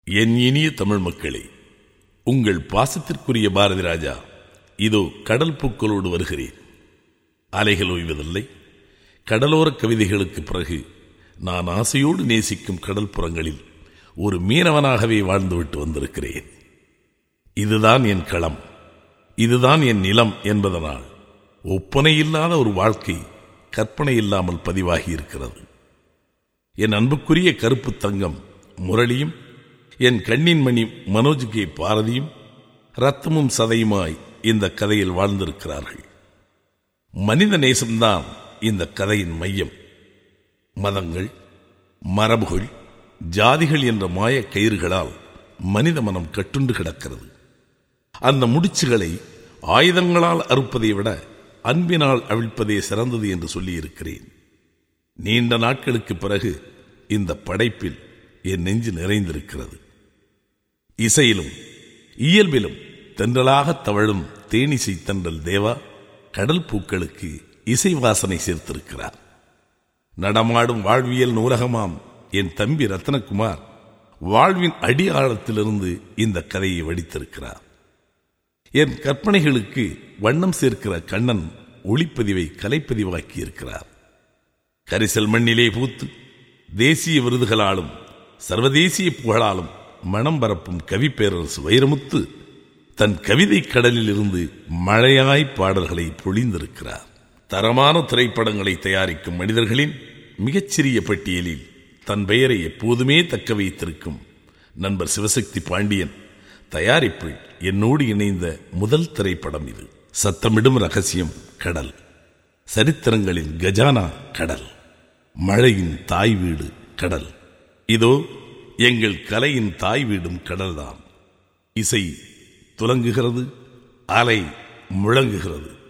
என் இனிய தமிழ் மக்களே, உங்கள் பாசத்திற்குரிய பாரதி ராஜா இதோ கடல் பூக்களோடு வருகிறேன். அலைகள் ஓய்வதில்லை. கடலோர கவிதைகளுக்கு பிறகு நான் ஆசையோடு நேசிக்கும் கடல் புறங்களில் ஒரு மீனவனாகவே வாழ்ந்துவிட்டு வந்திருக்கிறேன். இதுதான் என் களம், இதுதான் என் நிலம் என்பதனால் ஒப்பனை இல்லாத ஒரு வாழ்க்கை கற்பனை இல்லாமல் பதிவாகி இருக்கிறது. என் அன்புக்குரிய கருப்பு தங்கம் முரளியும் என் கண்ணின் மணி மனோஜ் கே பாரதியும் ரத்தமும் சதையுமாய் இந்த கதையில் வாழ்ந்திருக்கிறார்கள். மனித நேசம்தான் இந்த கதையின் மையம். மதங்கள், மரபுகள், ஜாதிகள் என்ற மாய கயிறுகளால் மனித மனம் கட்டுண்டு கிடக்கிறது. அந்த முடிச்சுகளை ஆயுதங்களால் அறுப்பதை விட அன்பினால் அவிழ்ப்பதே சிறந்தது என்று சொல்லியிருக்கிறேன். நீண்ட நாட்களுக்கு பிறகு இந்த படைப்பில் என் நெஞ்சு நிறைந்திருக்கிறது. இசையிலும் இயல்பிலும் தென்றலாக தவழும் தேனிசை தென்றல் தேவா கடல் பூக்களுக்கு இசை வாசனை சேர்த்திருக்கிறார். நடமாடும் வாழ்வியல் நூலகமாம் என் தம்பி ரத்னகுமார் வாழ்வின் அடியாழத்திலிருந்து இந்த கதையை வடித்திருக்கிறார். என் கற்பனைகளுக்கு வண்ணம் சேர்க்கிற கண்ணன் ஒளிப்பதிவை கலைப்பதிவாக்கி இருக்கிறார். கரிசல் மண்ணிலே பூத்து தேசிய விருதுகளாலும் சர்வதேசிய புகழாலும் மனம் பரப்பும் கவி பேரரசு வைரமுத்து தன் கவிதை கடலில் இருந்து மழையாய் பாடல்களை பொழிந்திருக்கிறார். தரமான திரைப்படங்களை தயாரிக்கும் மனிதர்களின் மிகச்சிறிய பட்டியலில் தன் பெயரை எப்போதுமே தக்க வைத்திருக்கும் நண்பர் சிவசக்தி பாண்டியன் தயாரிப்பில் என்னோடு இணைந்த முதல் திரைப்படம் இது. சத்தமிடும் ரகசியம் கடல், சரித்திரங்களின் கஜானா கடல், மழையின் தாய் வீடு கடல். இதோ எங்கள் கலையின் தாய் வீடும் கடல்தான். இசை துலங்குகிறது, அலை முழங்குகிறது.